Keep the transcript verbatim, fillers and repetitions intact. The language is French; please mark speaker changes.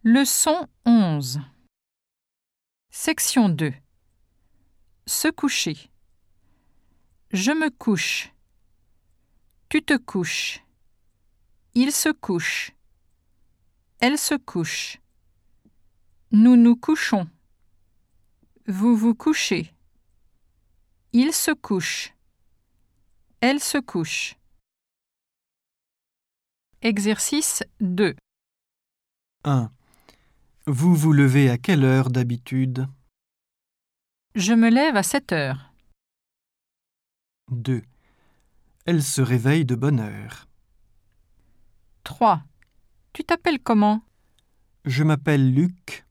Speaker 1: Leçon onze. Section deux. Se coucher. Je me couche. Tu te couches. Il se couche. Elle se couche. Nous nous couchons. Vous vous couchez. Il se couche. Elle se couche. Exercice deux.
Speaker 2: un. Vous vous levez à quelle heure d'habitude?
Speaker 1: Je me lève à sept heures.
Speaker 2: deux. Elle se réveille de bonne heure.
Speaker 1: trois. Tu t'appelles comment?
Speaker 2: Je m'appelle Luc.